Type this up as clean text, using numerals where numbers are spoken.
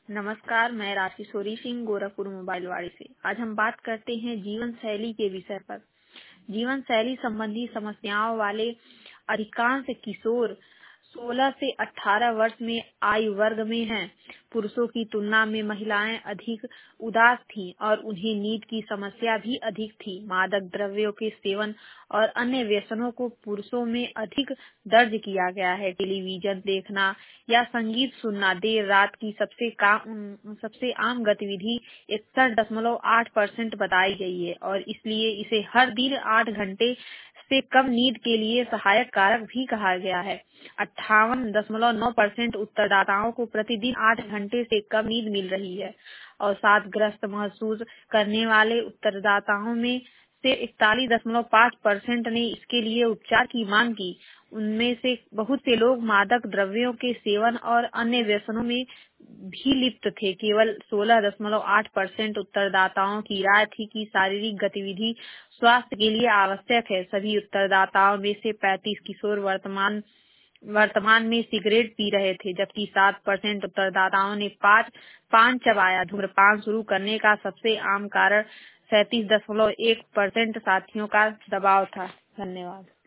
नमस्कार, मैं राजकिशोरी सिंह गोरखपुर मोबाइलवाड़ी से। आज हम बात करते हैं जीवन शैली के विषय पर। जीवन शैली संबंधी समस्याओं वाले अधिकांश किशोर 16 से 18 वर्ष में आयु वर्ग में हैं। पुरुषों की तुलना में महिलाएं अधिक उदास थीं और उन्हें नींद की समस्या भी अधिक थी। मादक द्रव्यों के सेवन और अन्य व्यसनों को पुरुषों में अधिक दर्ज किया गया है। टेलीविजन देखना या संगीत सुनना देर रात की सबसे आम गतिविधि 61.8% बताई गई है और इसलिए इसे हर दिन 8 घंटे से कम नींद के लिए सहायक कारक भी कहा गया है। 58.9% उत्तरदाताओं को प्रतिदिन 8 घंटे से कम नींद मिल रही है। अवसादग्रस्त महसूस करने वाले उत्तरदाताओं में से 41.5% ने इसके लिए उपचार की मांग की। उनमें से बहुत से लोग मादक द्रव्यों के सेवन और अन्य व्यसनों में भी लिप्त थे। केवल 16.8% उत्तरदाताओं की राय थी कि शारीरिक गतिविधि स्वास्थ्य के लिए आवश्यक है। सभी उत्तरदाताओं में से 35 किशोर वर्तमान में सिगरेट पी रहे थे, जबकि 7% उत्तरदाताओं ने पान चबाया। धूम्रपान शुरू करने का सबसे आम कारण 37.1% साथियों का दबाव था। धन्यवाद।